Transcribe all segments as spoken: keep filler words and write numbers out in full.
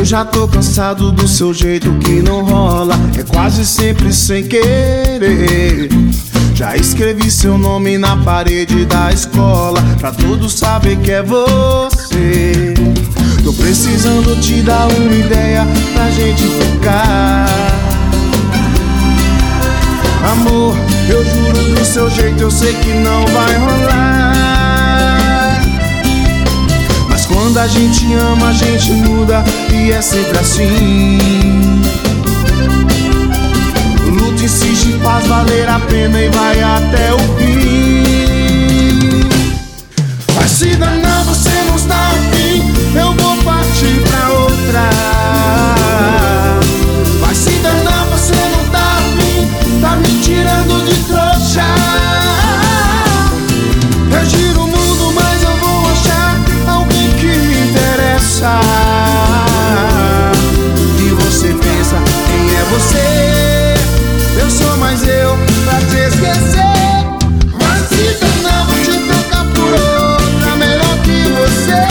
já tô cansado do seu jeito que não rola, é quase sempre sem querer. Já escrevi seu nome na parede da escola, pra todos saber que é você. Tô precisando te dar uma ideia pra gente ficar. Amor, eu juro do seu jeito, eu sei que não vai rolar. Mas quando a gente ama, a gente muda e é sempre assim. Luta, insiste, faz valer a pena e vai até o fim. Vai se danar, você não está afim, eu vou partir pra outra. Vai se danar, você não tá afim, tá me tirando de trouxa. Eu giro o mundo, mas eu vou achar alguém que me interessa. E você pensa, quem é você? Eu sou mais eu pra te esquecer. Mas se danar, vou te trocar por outra melhor que você.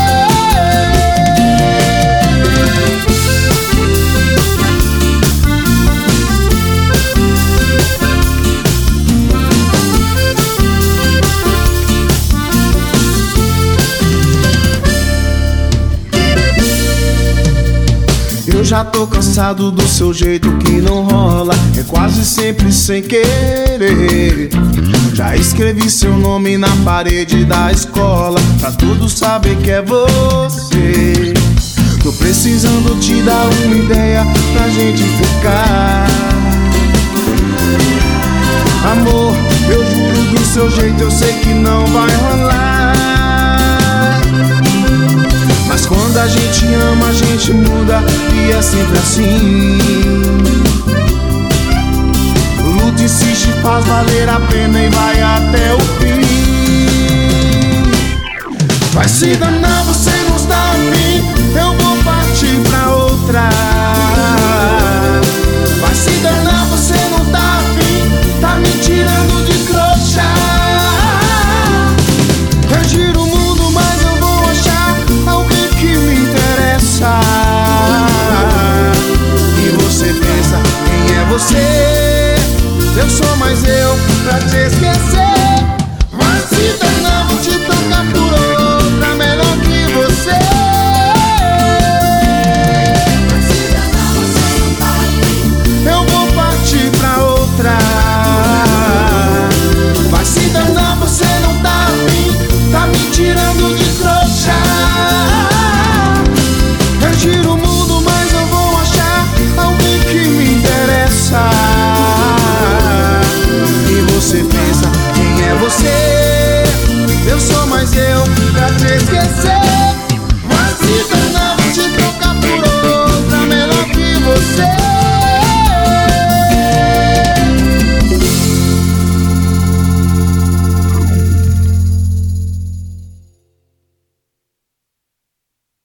Eu já tô cansado do seu jeito que não rola, é quase sempre sem querer. Já escrevi seu nome na parede da escola, pra todos saber que é você. Tô precisando te dar uma ideia pra gente ficar. Amor, eu juro do seu jeito, eu sei que não vai rolar. Mas quando a gente ama, a gente muda e é sempre assim. Luta, insiste, faz valer a pena e vai até o fim. Vai se danar, você